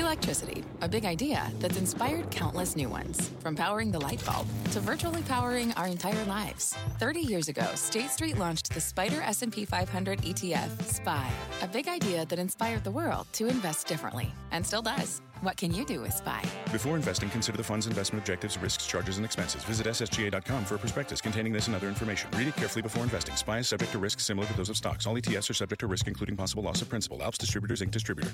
Electricity, a big idea that's inspired countless new ones. From powering the light bulb to virtually powering our entire lives. 30 years ago, State Street launched the SPDR S&P 500 ETF, SPY. A big idea that inspired the world to invest differently, and still does. What can you do with SPY? Before investing, consider the fund's investment objectives, risks, charges, and expenses. Visit ssga.com for a prospectus containing this and other information. Read it carefully before investing. SPY is subject to risks similar to those of stocks. All ETFs are subject to risk, including possible loss of principal. Alps Distributors, Inc. Distributor.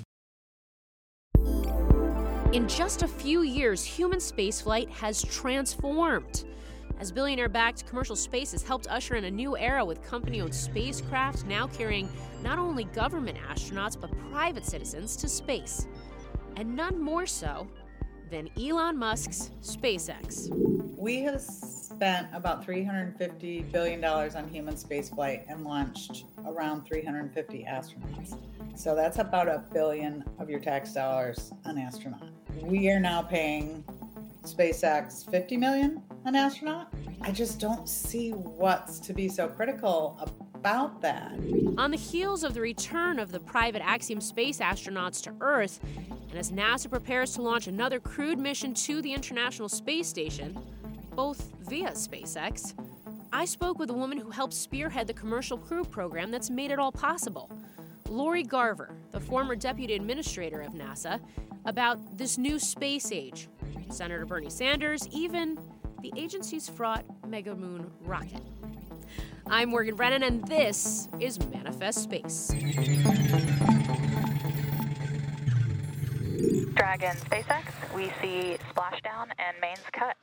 In just a few years, human spaceflight has transformed. As billionaire-backed commercial space has helped usher in a new era with company-owned spacecraft now carrying not only government astronauts but private citizens to space. And none more so than Elon Musk's SpaceX. We have spent about $350 billion on human spaceflight and launched around 350 astronauts. So that's about $1 billion of your tax dollars an astronaut. We are now paying SpaceX $50 million an astronaut. I just don't see what's to be so critical about that. On the heels of the return of the private Axiom space astronauts to Earth, and as NASA prepares to launch another crewed mission to the International Space Station, both via SpaceX, I spoke with a woman who helped spearhead the Commercial Crew program that's made it all possible, Lori Garver, the former deputy administrator of NASA, about this new space age, Senator Bernie Sanders, even the agency's fraught Mega Moon rocket. I'm Morgan Brennan, and this is Manifest Space. Dragon SpaceX, we see splashdown and mains cut.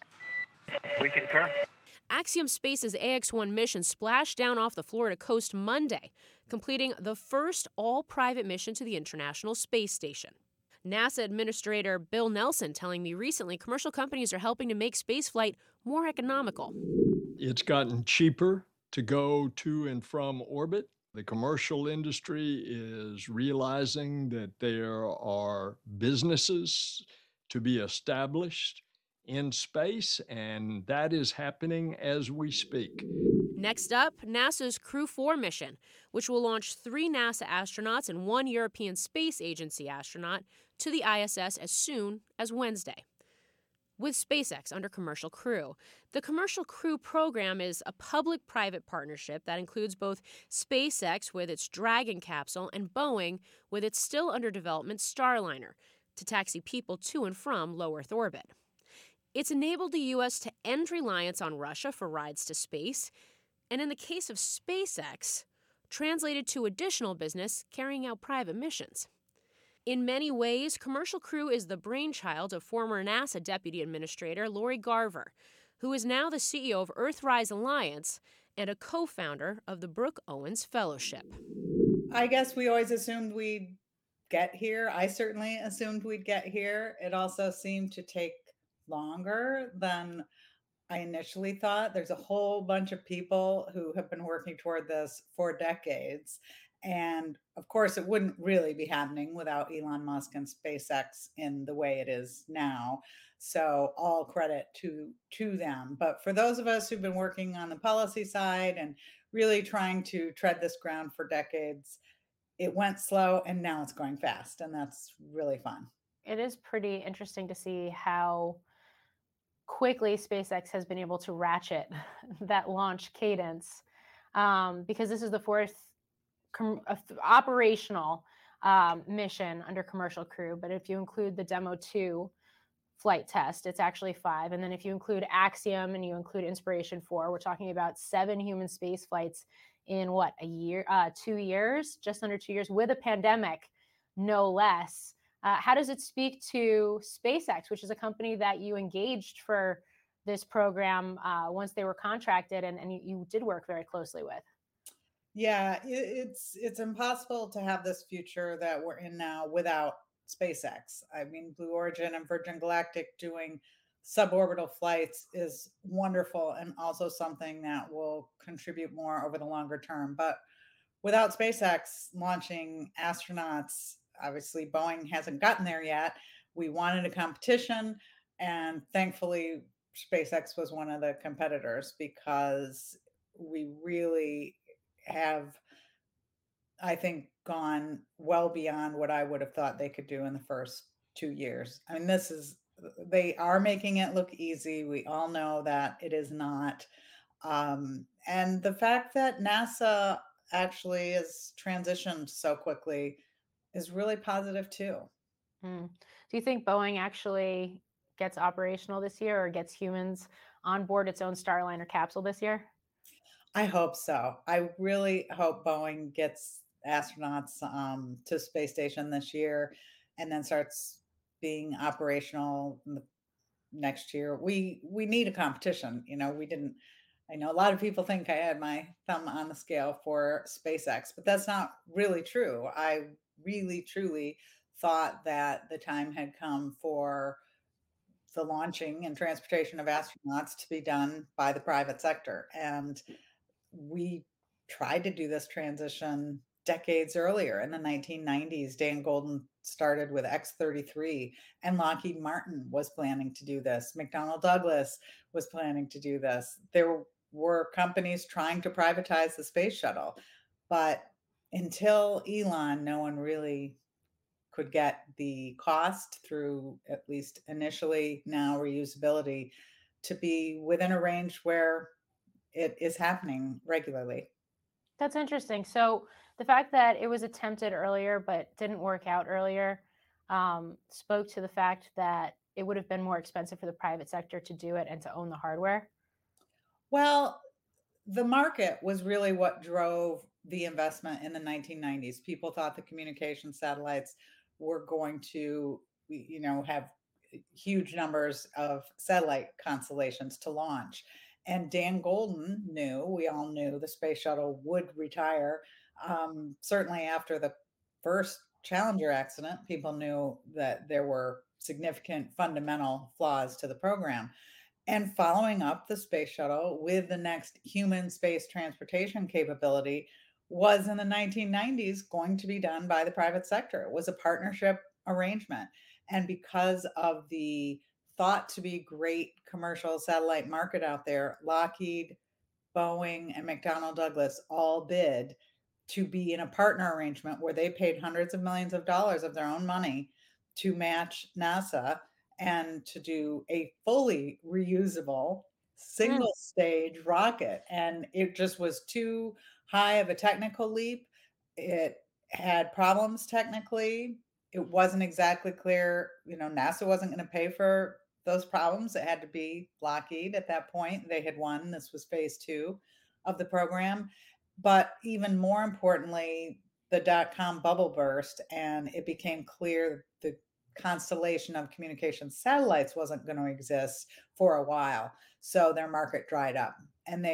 We concur. Axiom Space's AX-1 mission splashed down off the Florida coast Monday, completing the first all-private mission to the International Space Station. NASA Administrator Bill Nelson telling me recently commercial companies are helping to make spaceflight more economical. It's gotten cheaper to go to and from orbit. The commercial industry is realizing that there are businesses to be established in space, and that is happening as we speak. Next up, NASA's Crew 4 mission, which will launch 3 NASA astronauts and 1 European Space Agency astronaut to the ISS as soon as Wednesday. With SpaceX under Commercial Crew. The Commercial Crew program is a public-private partnership that includes both SpaceX with its Dragon capsule and Boeing with its still under development Starliner to taxi people to and from low Earth orbit. It's enabled the U.S. to end reliance on Russia for rides to space, and in the case of SpaceX, translated to additional business carrying out private missions. In many ways, Commercial Crew is the brainchild of former NASA Deputy Administrator Lori Garver, who is now the CEO of Earthrise Alliance and a co-founder of the Brooke Owens Fellowship. I guess we always assumed we'd get here. I certainly assumed we'd get here. It also seemed to take longer than I initially thought. There's a whole bunch of people who have been working toward this for decades. And of course, it wouldn't really be happening without Elon Musk and SpaceX in the way it is now. So all credit to them. But for those of us who've been working on the policy side and really trying to tread this ground for decades, it went slow and now it's going fast. And that's really fun. It is pretty interesting to see how quickly SpaceX has been able to ratchet that launch cadence, because this is the fourth operational mission under Commercial Crew. But if you include the Demo 2 flight test, it's actually 5. And then if you include Axiom and you include Inspiration 4, we're talking about 7 human space flights in a year, 2 years, just under 2 years, with a pandemic, no less. How does it speak to SpaceX, which is a company that you engaged for this program once they were contracted and you did work very closely with? Yeah, it's impossible to have this future that we're in now without SpaceX. I mean, Blue Origin and Virgin Galactic doing suborbital flights is wonderful and also something that will contribute more over the longer term. But without SpaceX launching astronauts, obviously Boeing hasn't gotten there yet. We wanted a competition, and thankfully SpaceX was one of the competitors because we really have, I think, gone well beyond what I would have thought they could do in the first 2 years. I mean, they are making it look easy. We all know that it is not. And the fact that NASA actually is transitioned so quickly is really positive too. Mm. Do you think Boeing actually gets operational this year or gets humans on board its own Starliner capsule this year? I hope so. I really hope Boeing gets astronauts to space station this year and then starts being operational next year. We need a competition. We didn't. I know a lot of people think I had my thumb on the scale for SpaceX, but that's not really true. I really truly thought that the time had come for the launching and transportation of astronauts to be done by the private sector. And we tried to do this transition decades earlier in the 1990s. Dan Golden started with X-33, and Lockheed Martin was planning to do this. McDonnell Douglas was planning to do this. There were companies trying to privatize the space shuttle, but until Elon, no one really could get the cost through, at least initially, now reusability, to be within a range where it is happening regularly. That's interesting. So the fact that it was attempted earlier but didn't work out earlier spoke to the fact that it would have been more expensive for the private sector to do it and to own the hardware. Well, the market was really what drove the investment in the 1990s. People thought the communication satellites were going to, have huge numbers of satellite constellations to launch. And Dan Golden we all knew the space shuttle would retire. Certainly after the first Challenger accident, people knew that there were significant fundamental flaws to the program. And following up the space shuttle with the next human space transportation capability was in the 1990s going to be done by the private sector. It was a partnership arrangement. And because of the thought to be great commercial satellite market out there, Lockheed, Boeing, and McDonnell Douglas all bid to be in a partner arrangement where they paid hundreds of millions of dollars of their own money to match NASA and to do a fully reusable single stage rocket. And it just was too high of a technical leap. It had problems technically. It wasn't exactly clear, NASA wasn't going to pay for those problems. It had to be Lockheed at that point. They had won. This was phase 2 of the program. But even more importantly, the dot-com bubble burst, and it became clear the constellation of communication satellites wasn't going to exist for a while. So their market dried up. And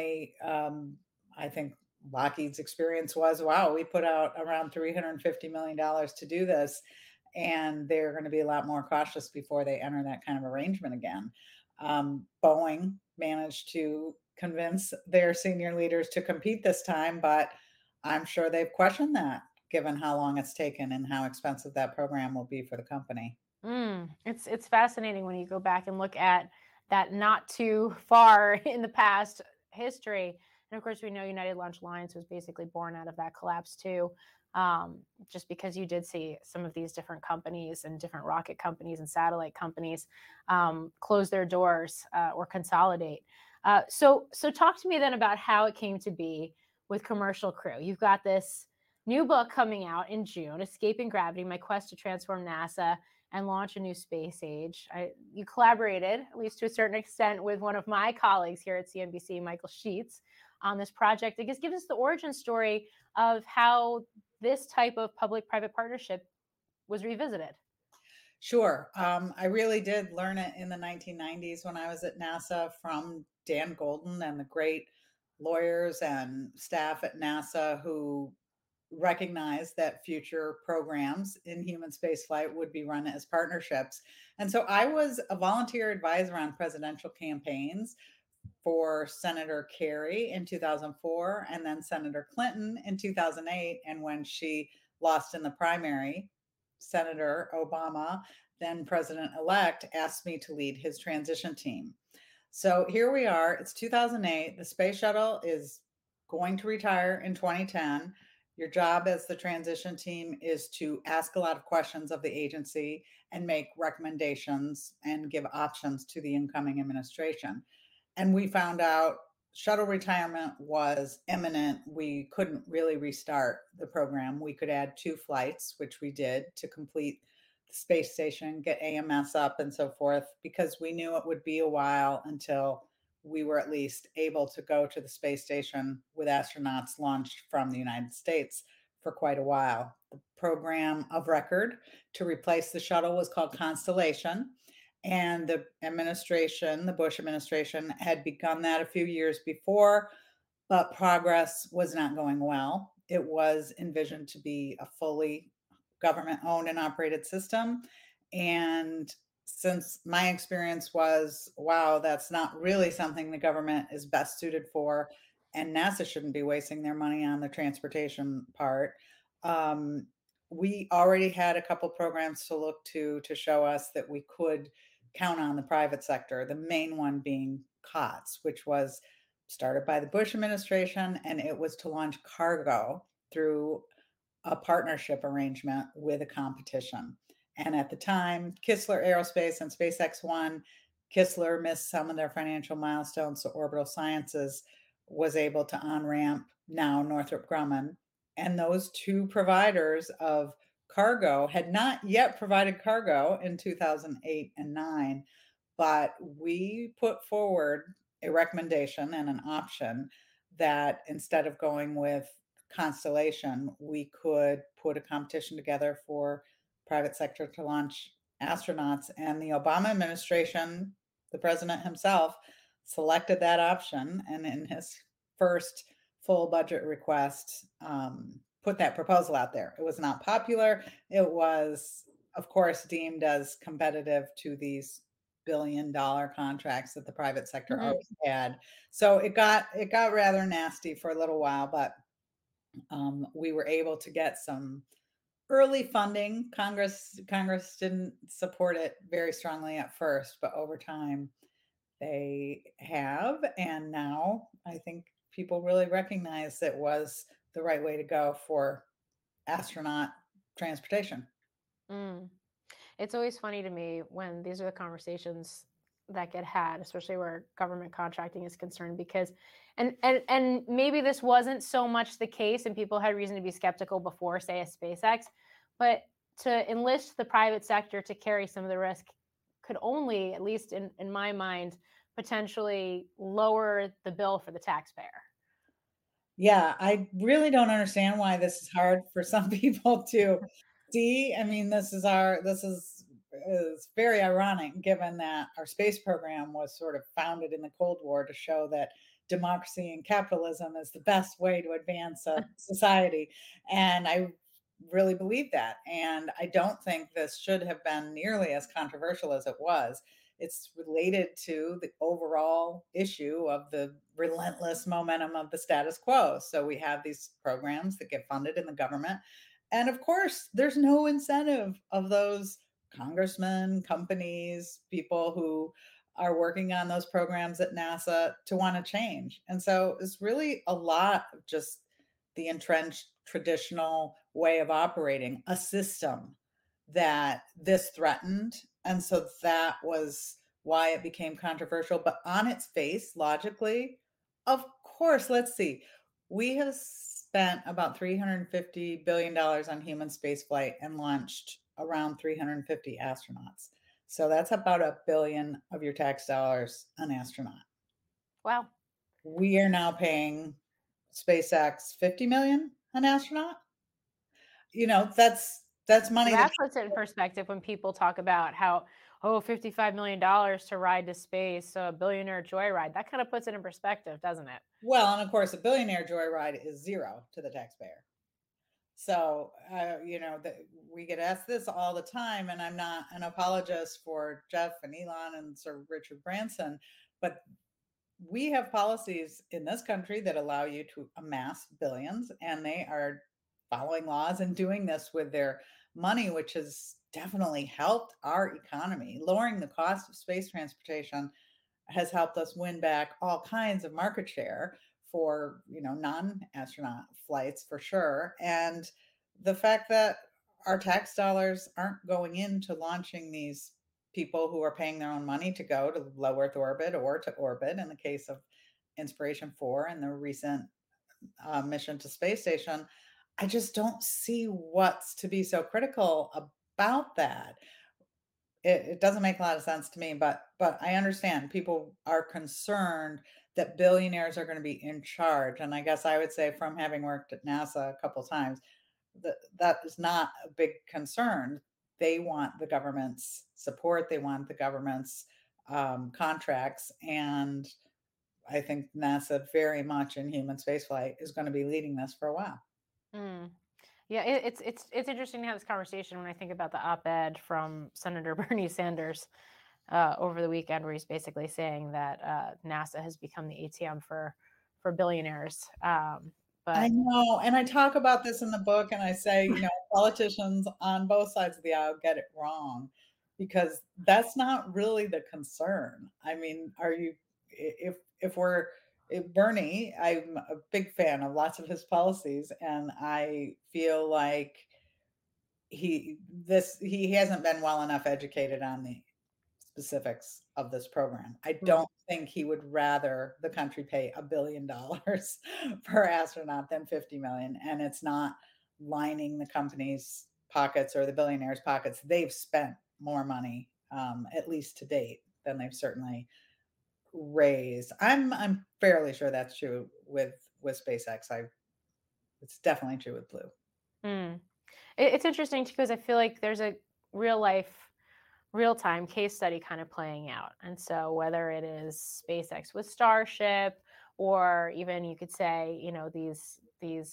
I think Lockheed's experience was, wow, we put out around $350 million to do this, and they're going to be a lot more cautious before they enter that kind of arrangement again. Boeing managed to convince their senior leaders to compete this time, but I'm sure they've questioned that given how long it's taken and how expensive that program will be for the company. It's fascinating when you go back and look at that not too far in the past history. And of course, we know United Launch Alliance was basically born out of that collapse too, just because you did see some of these different companies and different rocket companies and satellite companies close their doors or consolidate. So talk to me then about how it came to be with Commercial Crew. You've got this new book coming out in June, Escaping Gravity, My Quest to Transform NASA and Launch a New Space Age. You collaborated, at least to a certain extent, with one of my colleagues here at CNBC, Michael Sheets, on this project. I guess give us the origin story of how this type of public-private partnership was revisited. Sure. I really did learn it in the 1990s when I was at NASA from Dan Golden and the great lawyers and staff at NASA who recognized that future programs in human spaceflight would be run as partnerships. And so I was a volunteer advisor on presidential campaigns for Senator Kerry in 2004 and then Senator Clinton in 2008. And when she lost in the primary, Senator Obama, then president-elect, asked me to lead his transition team. So here we are. It's 2008. The space shuttle is going to retire in 2010. Your job as the transition team is to ask a lot of questions of the agency and make recommendations and give options to the incoming administration. And we found out shuttle retirement was imminent. We couldn't really restart the program. We could add 2 flights, which we did to complete the space station, get AMS up and so forth, because we knew it would be a while until we were at least able to go to the space station with astronauts launched from the United States for quite a while. The program of record to replace the shuttle was called Constellation. And the administration, the Bush administration, had begun that a few years before, but progress was not going well. It was envisioned to be a fully government owned and operated system. And since my experience was, wow, that's not really something the government is best suited for, and NASA shouldn't be wasting their money on the transportation part. We already had a couple programs to look to show us that we could count on the private sector, the main one being COTS, which was started by the Bush administration, and it was to launch cargo through a partnership arrangement with a competition. And at the time, Kistler Aerospace and SpaceX won. Kistler missed some of their financial milestones, so Orbital Sciences was able to on-ramp now Northrop Grumman. And those 2 providers of cargo had not yet provided cargo in 2008 and 9, but we put forward a recommendation and an option that instead of going with Constellation, we could put a competition together for private sector to launch astronauts. And the Obama administration, the president himself, selected that option. And in his first full budget request, put that proposal out there. It was not popular. It was, of course, deemed as competitive to these billion-dollar contracts that the private sector always had. So it got rather nasty for a little while, but we were able to get some early funding. Congress didn't support it very strongly at first, but over time they have. And now I think people really recognize it was the right way to go for astronaut transportation. It's always funny to me when these are the conversations that get had, especially where government contracting is concerned, because and maybe this wasn't so much the case and people had reason to be skeptical before, say, a SpaceX, but to enlist the private sector to carry some of the risk could only, at least in my mind, potentially lower the bill for the taxpayer. Yeah, I really don't understand why this is hard for some people to see. I mean, this is very ironic given that our space program was sort of founded in the Cold War to show that democracy and capitalism is the best way to advance a society. And I really believe that. And I don't think this should have been nearly as controversial as it was. It's related to the overall issue of the relentless momentum of the status quo. So we have these programs that get funded in the government. And of course, there's no incentive of those congressmen, companies, people who are working on those programs at NASA to want to change. And so it's really a lot of just the entrenched traditional way of operating a system that this threatened. And so that was why it became controversial. But on its face, logically, of course, let's see. We have spent about $350 billion on human spaceflight and launched around 350 astronauts. So that's about $1 billion of your tax dollars an astronaut. Wow. We are now paying SpaceX $50 million an astronaut. You know, that's money. That puts it in perspective when people talk about how, $55 million to ride to space, so a billionaire joyride. That kind of puts it in perspective, doesn't it? Well, and of course, a billionaire joyride is zero to the taxpayer. So, we get asked this all the time, and I'm not an apologist for Jeff and Elon and Sir Richard Branson, but we have policies in this country that allow you to amass billions, and they are following laws and doing this with their money, which has definitely helped our economy. Lowering the cost of space transportation has helped us win back all kinds of market share for, non-astronaut flights for sure. And the fact that our tax dollars aren't going into launching these people who are paying their own money to go to low Earth orbit or to orbit in the case of Inspiration 4 and the recent mission to space station, I just don't see what's to be so critical about that. It doesn't make a lot of sense to me, but I understand people are concerned that billionaires are going to be in charge. And I guess I would say, from having worked at NASA a couple times, that is not a big concern. They want the government's support. They want the government's contracts. And I think NASA very much in human spaceflight is going to be leading this for a while. Mm. Yeah, it's interesting to have this conversation when I think about the op-ed from Senator Bernie Sanders over the weekend, where he's basically saying that NASA has become the ATM for billionaires. But I know, and I talk about this in the book, and I say, politicians on both sides of the aisle get it wrong, because that's not really the concern. I mean, if Bernie, I'm a big fan of lots of his policies, and I feel like he hasn't been well enough educated on the specifics of this program. I don't think he would rather the country pay $1 billion per astronaut than 50 million. And it's not lining the company's pockets or the billionaires' pockets. They've spent more money, at least to date, than they've certainly raised. I'm fairly sure that's true with SpaceX. It's definitely true with Blue. It's interesting because I feel like there's a real-time case study kind of playing out. And so whether it is SpaceX with Starship, or even you could say, these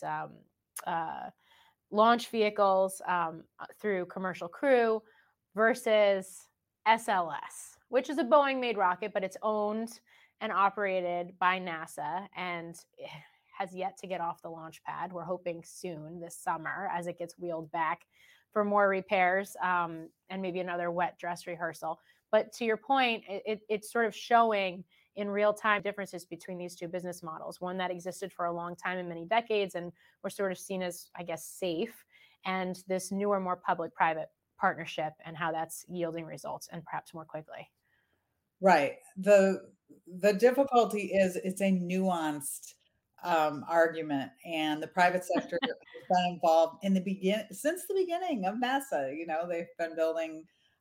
launch vehicles through Commercial Crew versus SLS, which is a Boeing-made rocket, but it's owned and operated by NASA and has yet to get off the launch pad. We're hoping soon this summer as it gets wheeled back for more repairs and maybe another wet dress rehearsal. But to your point, it's sort of showing in real time differences between these two business models, one that existed for a long time and many decades and were sort of seen as, I guess, safe, and this newer, more public-private partnership and how that's yielding results and perhaps more quickly. Right. The difficulty is it's a nuanced argument, and the private sector has been involved since the beginning of NASA. They've been building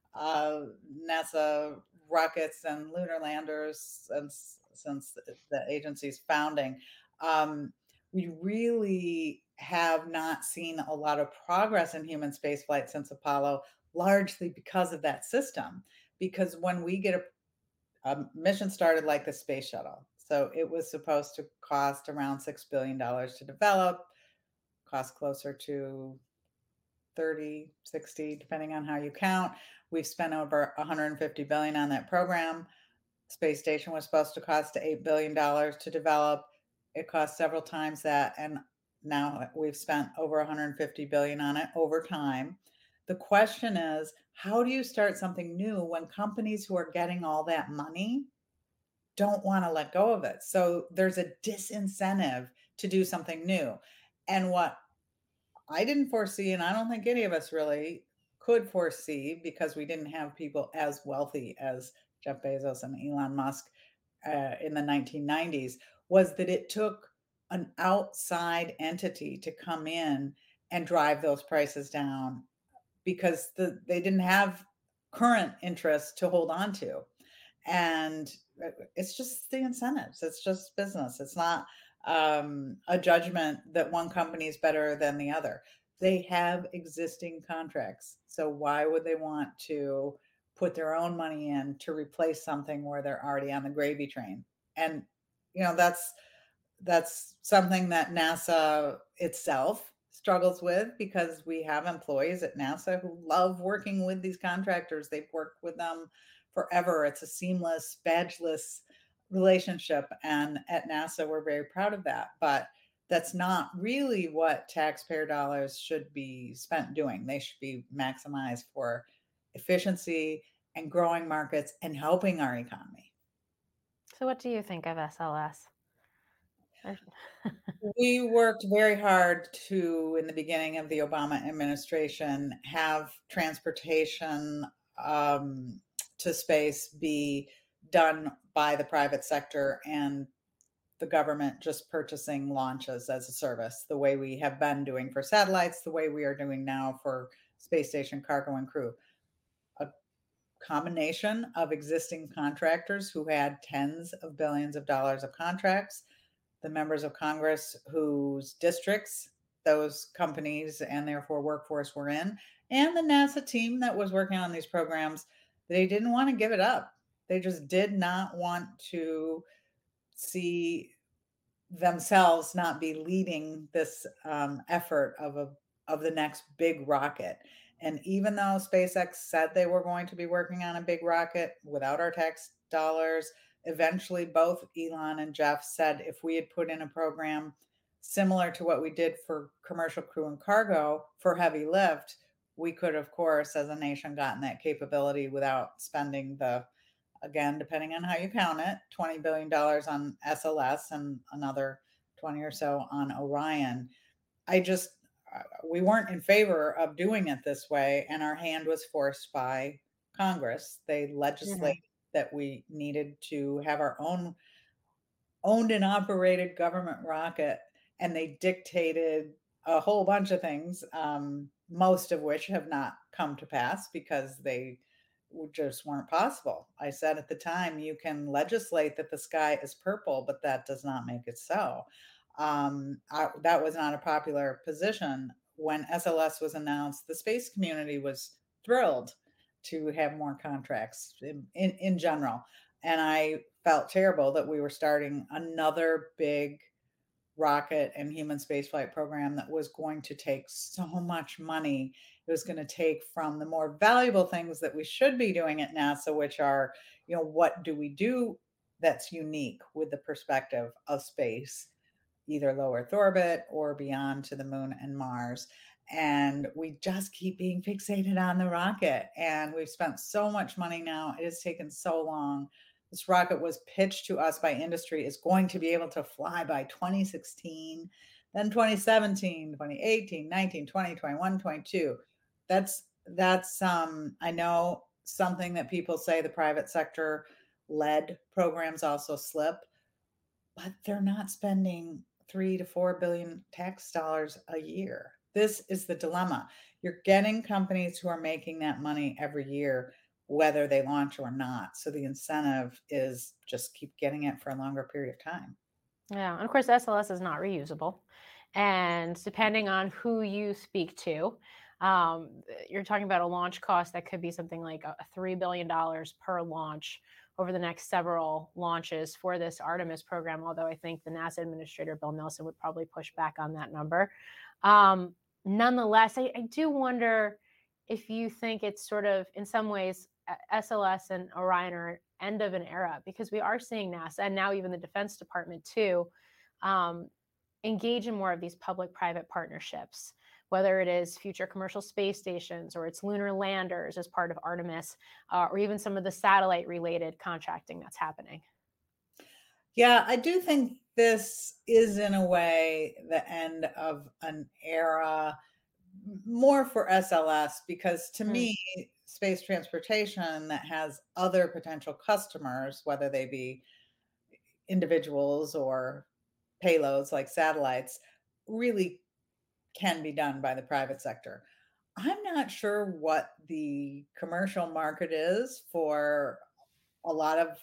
NASA rockets and lunar landers since the agency's founding. We really have not seen a lot of progress in human spaceflight since Apollo, largely because of that system. Because when we get a mission started like the space shuttle, so it was supposed to cost around $6 billion to develop, cost closer to 30, 60, depending on how you count. We've spent over $150 billion on that program. Space station was supposed to cost $8 billion to develop. It cost several times that, and now we've spent over $150 billion on it over time. The question is, how do you start something new when companies who are getting all that money don't want to let go of it? So there's a disincentive to do something new. And what I didn't foresee, and I don't think any of us really could foresee, because we didn't have people as wealthy as Jeff Bezos and Elon Musk in the 1990s, was that it took an outside entity to come in and drive those prices down, because they didn't have current interest to hold on to. And it's just the incentives. It's just business. It's not a judgment that one company is better than the other. They have existing contracts. So why would they want to put their own money in to replace something where they're already on the gravy train? And, that's something that NASA itself struggles with, because we have employees at NASA who love working with these contractors. They've worked with them forever. It's a seamless, badgeless relationship. And at NASA, we're very proud of that. But that's not really what taxpayer dollars should be spent doing. They should be maximized for efficiency and growing markets and helping our economy. So what do you think of SLS? We worked very hard to, in the beginning of the Obama administration, have transportation to space be done by the private sector and the government just purchasing launches as a service, the way we have been doing for satellites, the way we are doing now for space station cargo and crew. A combination of existing contractors who had tens of billions of dollars of contracts, the members of Congress whose districts those companies and therefore workforce were in, and the NASA team that was working on these programs. They didn't want to give it up. They just did not want to see themselves not be leading this effort of the next big rocket. And even though SpaceX said they were going to be working on a big rocket without our tax dollars, eventually both Elon and Jeff said if we had put in a program similar to what we did for commercial crew and cargo for heavy lift, we could, of course, as a nation, gotten that capability without spending the, again, depending on how you count it, $20 billion on SLS and another 20 or so on Orion. We weren't in favor of doing it this way, and our hand was forced by Congress. They legislated that we needed to have our own owned and operated government rocket, and they dictated a whole bunch of things, most of which have not come to pass because they just weren't possible. I said at the time, you can legislate that the sky is purple, but that does not make it so. That was not a popular position. When SLS was announced, the space community was thrilled to have more contracts in general. And I felt terrible that we were starting another big rocket and human spaceflight program that was going to take so much money. It was going to take from the more valuable things that we should be doing at NASA, which are, what do we do that's unique with the perspective of space, either low Earth orbit or beyond to the moon and Mars. And we just keep being fixated on the rocket. And we've spent so much money now. It has taken so long. This rocket was pitched to us by industry is going to be able to fly by 2016, then 2017, 2018, 19, 20, 21, 22. That's I know something that people say the private sector led programs also slip, but they're not spending 3 to 4 billion tax dollars a year. This is the dilemma. You're getting companies who are making that money every year, whether they launch or not. So the incentive is just keep getting it for a longer period of time. Yeah, and of course, SLS is not reusable. And depending on who you speak to, you're talking about a launch cost that could be something like $3 billion per launch over the next several launches for this Artemis program, although I think the NASA administrator, Bill Nelson, would probably push back on that number. Nonetheless, I do wonder if you think it's sort of, in some ways, SLS and Orion are end of an era, because we are seeing NASA and now even the Defense Department too engage in more of these public-private partnerships, whether it is future commercial space stations or it's lunar landers as part of Artemis, or even some of the satellite-related contracting that's happening. Yeah, I do think this is, in a way, the end of an era, more for SLS, because to me, space transportation that has other potential customers, whether they be individuals or payloads like satellites, really can be done by the private sector. I'm not sure what the commercial market is for a lot of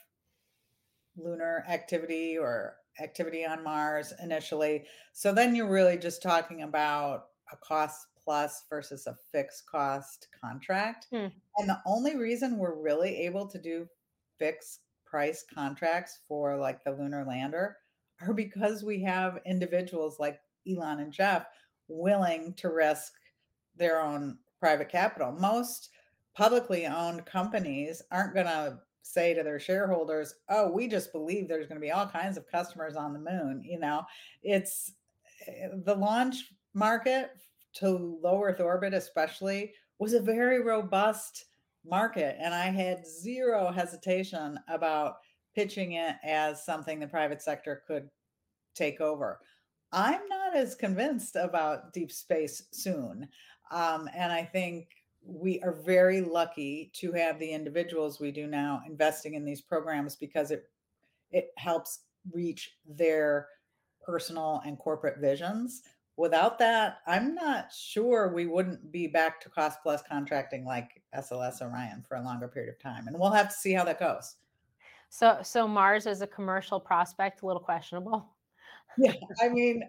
lunar activity or activity on Mars initially. So then you're really just talking about a cost plus versus a fixed cost contract. And the only reason we're really able to do fixed price contracts for like the lunar lander are because we have individuals like Elon and Jeff willing to risk their own private capital. Most publicly owned companies aren't going to say to their shareholders, oh, we just believe there's going to be all kinds of customers on the moon. It's the launch market to low Earth orbit, especially, was a very robust market. And I had zero hesitation about pitching it as something the private sector could take over. I'm not as convinced about deep space soon. And I think we are very lucky to have the individuals we do now investing in these programs because it helps reach their personal and corporate visions. Without that, I'm not sure we wouldn't be back to cost plus contracting like SLS Orion for a longer period of time. And we'll have to see how that goes. So Mars as a commercial prospect, a little questionable. Yeah, I mean,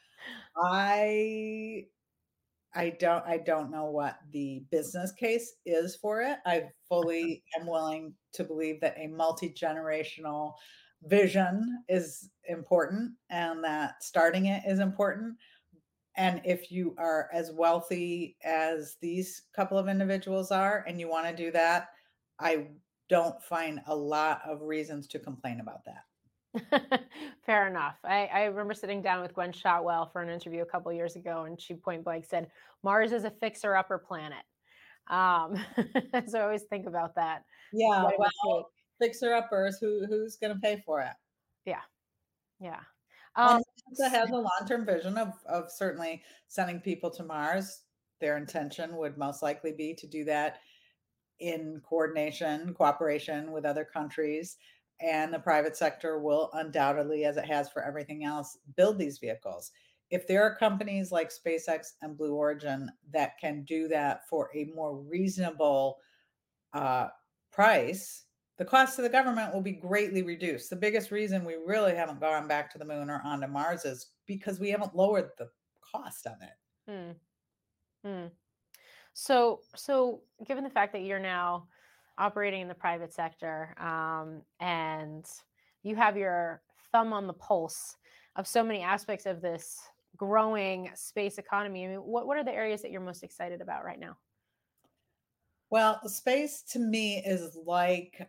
I don't know what the business case is for it. I fully am willing to believe that a multi-generational vision is important and that starting it is important. And if you are as wealthy as these couple of individuals are and you want to do that, I don't find a lot of reasons to complain about that. Fair enough. I remember sitting down with Gwen Shotwell for an interview a couple years ago, and she point blank said, Mars is a fixer-upper planet. So I always think about that. Yeah, What it would well, take. fixer-uppers, who's going to pay for it? Yeah. Yeah. And NASA has a long-term vision of certainly sending people to Mars. Their intention would most likely be to do that in coordination, cooperation with other countries. And the private sector will undoubtedly, as it has for everything else, build these vehicles. If there are companies like SpaceX and Blue Origin that can do that for a more reasonable price, the cost to the government will be greatly reduced. The biggest reason we really haven't gone back to the moon or onto Mars is because we haven't lowered the cost of it. So given the fact that you're now operating in the private sector, and you have your thumb on the pulse of so many aspects of this growing space economy, I mean, what are the areas that you're most excited about right now? Well, space to me is like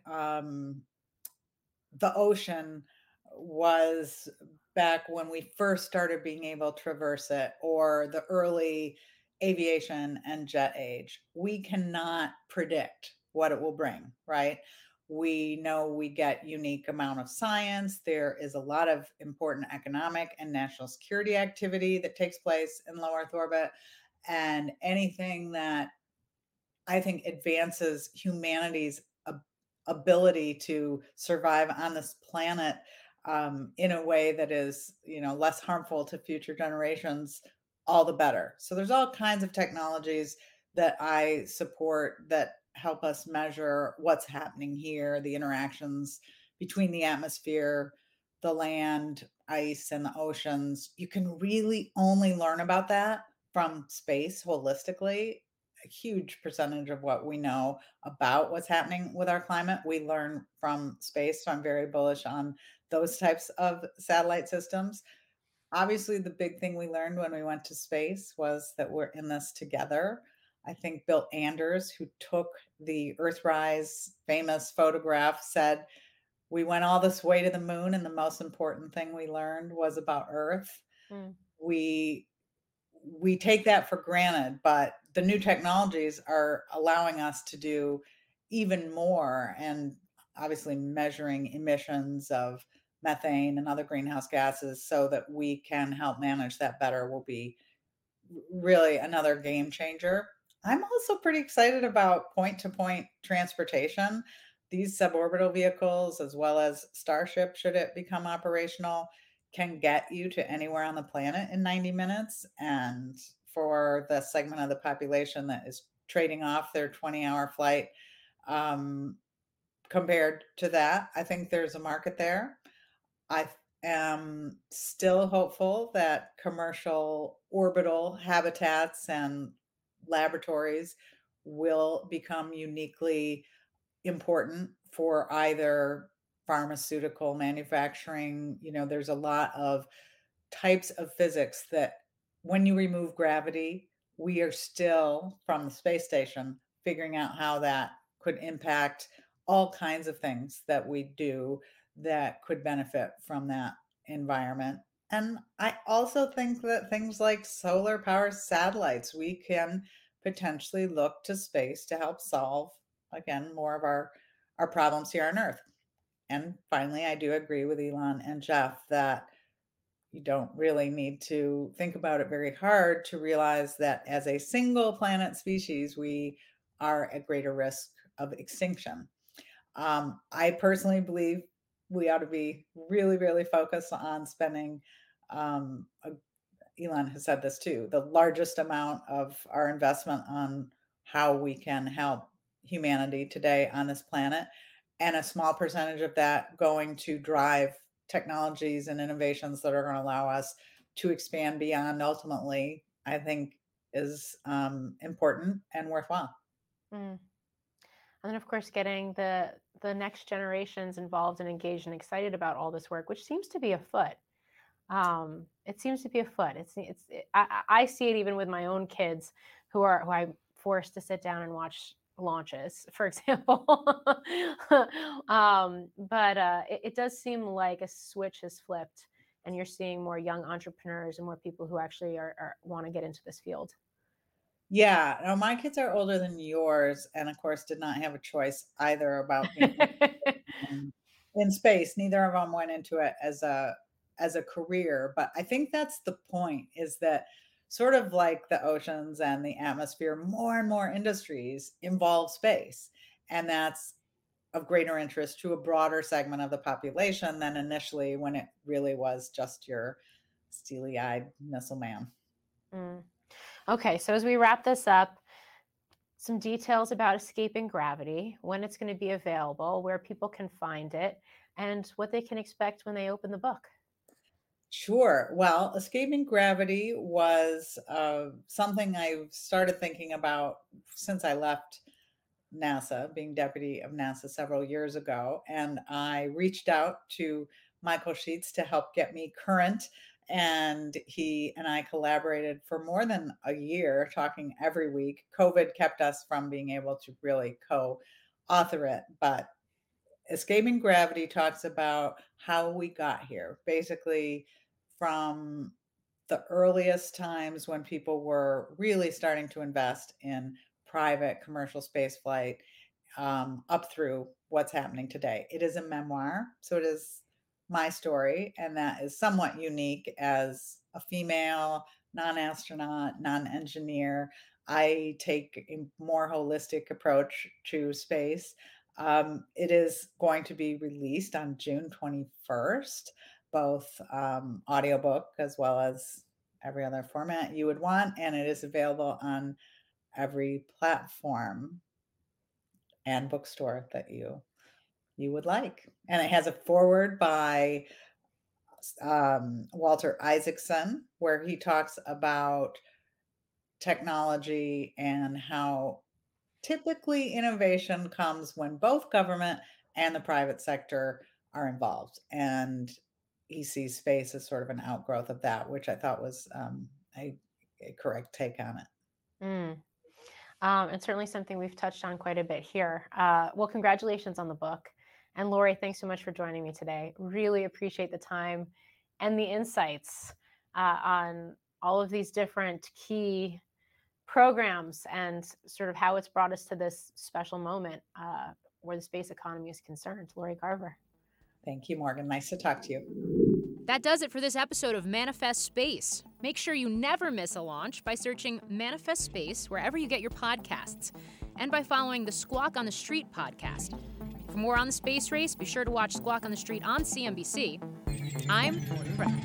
the ocean was back when we first started being able to traverse it, or the early aviation and jet age. We cannot predict what it will bring, right? We know we get unique amount of science. There is a lot of important economic and national security activity that takes place in low Earth orbit. And anything that I think advances humanity's ability to survive on this planet in a way that is, less harmful to future generations, all the better. So there's all kinds of technologies that I support that help us measure what's happening here, the interactions between the atmosphere, the land, ice, and the oceans. You can really only learn about that from space holistically. A huge percentage of what we know about what's happening with our climate, we learn from space. So I'm very bullish on those types of satellite systems. Obviously, the big thing we learned when we went to space was that we're in this together. I think Bill Anders, who took the Earthrise famous photograph, said, we went all this way to the moon, and the most important thing we learned was about Earth. We take that for granted, but the new technologies are allowing us to do even more, and obviously measuring emissions of methane and other greenhouse gases so that we can help manage that better will be really another game changer. I'm also pretty excited about point-to-point transportation. These suborbital vehicles, as well as Starship, should it become operational, can get you to anywhere on the planet in 90 minutes. And for the segment of the population that is trading off their 20-hour flight, compared to that, I think there's a market there. I am still hopeful that commercial orbital habitats and laboratories will become uniquely important for either pharmaceutical manufacturing. There's a lot of types of physics that when you remove gravity, we are still from the space station figuring out how that could impact all kinds of things that we do that could benefit from that environment. And I also think that things like solar power satellites, we can potentially look to space to help solve, again, more of our problems here on Earth. And finally, I do agree with Elon and Jeff that you don't really need to think about it very hard to realize that as a single planet species, we are at greater risk of extinction. I personally believe we ought to be really, really focused on spending, Elon has said this too, the largest amount of our investment on how we can help humanity today on this planet, and a small percentage of that going to drive technologies and innovations that are going to allow us to expand beyond ultimately, I think is important and worthwhile. Mm. And then, of course, getting the next generations involved and engaged and excited about all this work, which seems to be afoot. It seems to be afoot. I see it even with my own kids who I'm forced to sit down and watch launches, for example. But it does seem like a switch has flipped, and you're seeing more young entrepreneurs and more people who actually want to get into this field. Yeah, no, my kids are older than yours, and of course did not have a choice either about being in space. Neither of them went into it as a career, but I think that's the point, is that sort of like the oceans and the atmosphere, more and more industries involve space, and that's of greater interest to a broader segment of the population than initially when it really was just your steely-eyed missile man. Okay, so as we wrap this up, some details about Escaping Gravity, when it's going to be available, where people can find it, and what they can expect when they open the book. Sure. Well, Escaping Gravity was something I've started thinking about since I left NASA, being deputy of NASA several years ago. And I reached out to Michael Sheets to help get me current. And he and I collaborated for more than a year, talking every week. COVID kept us from being able to really co-author it, but Escaping Gravity talks about how we got here, basically from the earliest times when people were really starting to invest in private commercial space flight, up through what's happening today. It is a memoir, so it is my story, and that is somewhat unique as a female, non-astronaut, non-engineer. I take a more holistic approach to space. It is going to be released on June 21st, both audiobook as well as every other format you would want, and it is available on every platform and bookstore that you would like. And it has a foreword by Walter Isaacson, where he talks about technology and how typically innovation comes when both government and the private sector are involved. And he sees space as sort of an outgrowth of that, which I thought was a correct take on it. And certainly something we've touched on quite a bit here. Well, congratulations on the book. And Lori, thanks so much for joining me today. Really appreciate the time and the insights on all of these different key programs and sort of how it's brought us to this special moment where the space economy is concerned. Lori Garver. Thank you, Morgan. Nice to talk to you. That does it for this episode of Manifest Space. Make sure you never miss a launch by searching Manifest Space wherever you get your podcasts, and by following the Squawk on the Street podcast. For more on the space race, be sure to watch Squawk on the Street on CNBC. I'm Morgan Brown.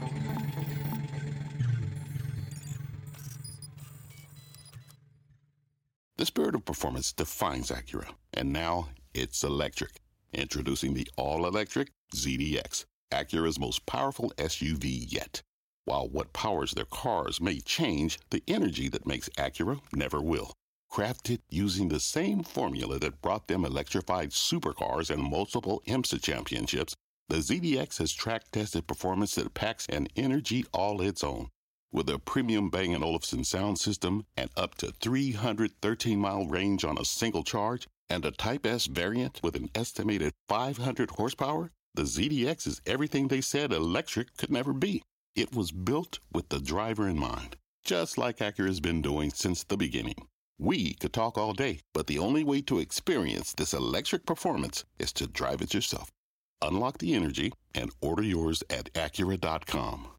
The spirit of performance defines Acura, and now it's electric. Introducing the all-electric ZDX, Acura's most powerful SUV yet. While what powers their cars may change, the energy that makes Acura never will. Crafted using the same formula that brought them electrified supercars and multiple IMSA championships, the ZDX has track-tested performance that packs an energy all its own. With a premium Bang & Olufsen sound system and up to 313-mile range on a single charge, and a Type S variant with an estimated 500 horsepower, the ZDX is everything they said electric could never be. It was built with the driver in mind, just like Acura's been doing since the beginning. We could talk all day, but the only way to experience this electric performance is to drive it yourself. Unlock the energy and order yours at Acura.com.